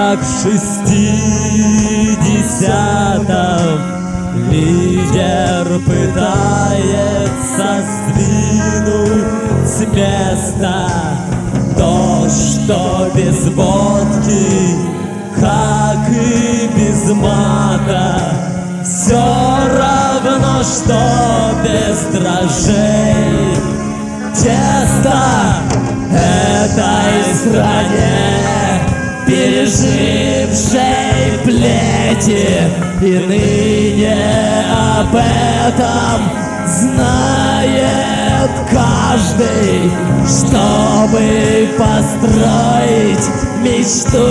как в 60-м лидер пытается сдвинуть с места то, что без водки, как и без мата, все равно, что без дрожжей. Тесто этой стране, пережившей плети, и ныне об этом знает каждый, чтобы построить мечту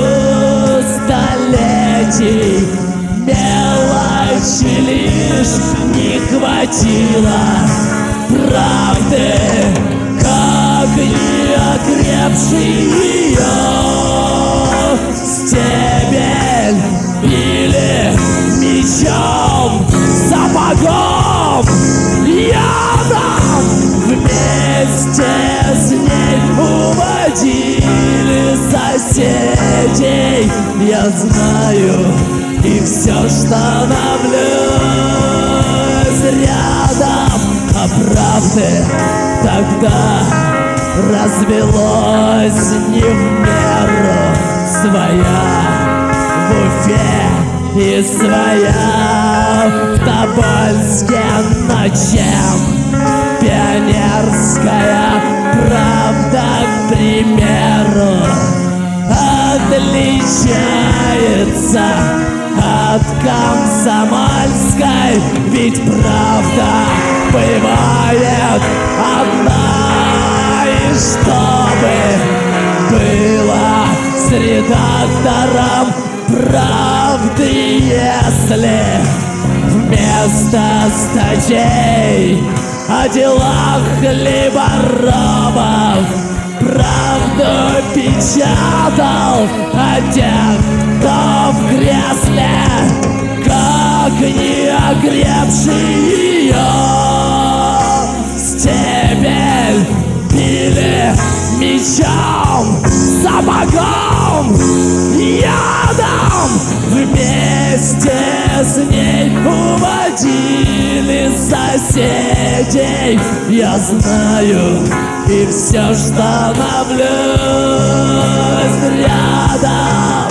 столетий. Мелочи лишь не хватило правды, как не окрепший ее стебель или мечом, сапогом, ядом. Вместе с ней уводили соседей. Я знаю и все становлюсь рядом, а правды тогда развелось не в меру. Своя в Уфе и своя в Тобольске, но чем пионерская правда, к примеру, отличается от комсомольской? Ведь правда бывает одна, и чтобы было с редактором правды, если вместо статей о делах хлеборобов правду печатал о тех, кто в кресле, как не окрепший ее стебель пили мечом, сапогом, ядом. Вместе с ней уводили соседей. Я знаю и все становлюсь рядом.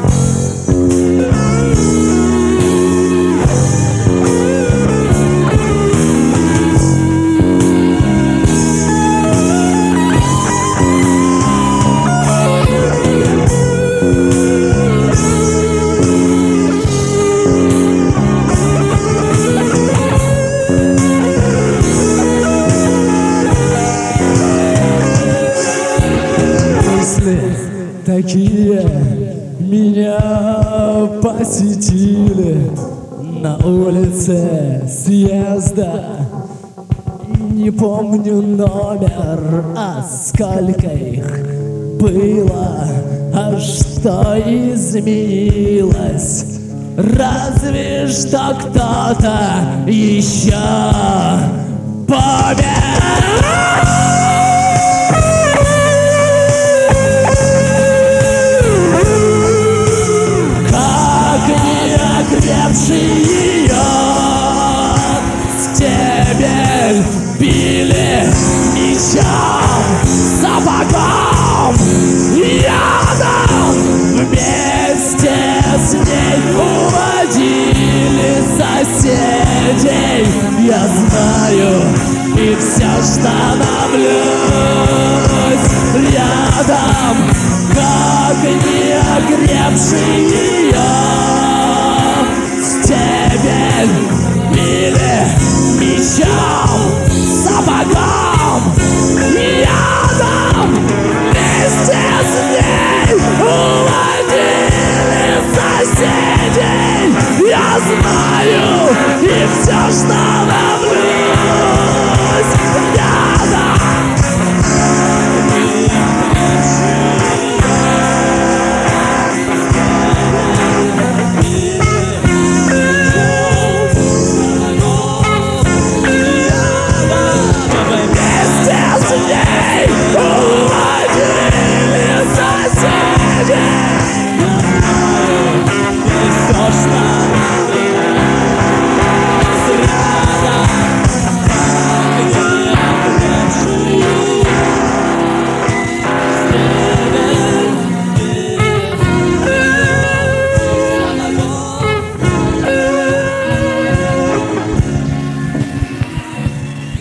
Такие меня посетили на улице съезда. Не помню номер, а сколько их было, а что изменилось? Разве что кто-то еще помер. Ее стебель пили мечом, сапогом, ядом. Вместе с ней уводили соседей. Я знаю и все становлюсь рядом, как не окрепший ее стебель пили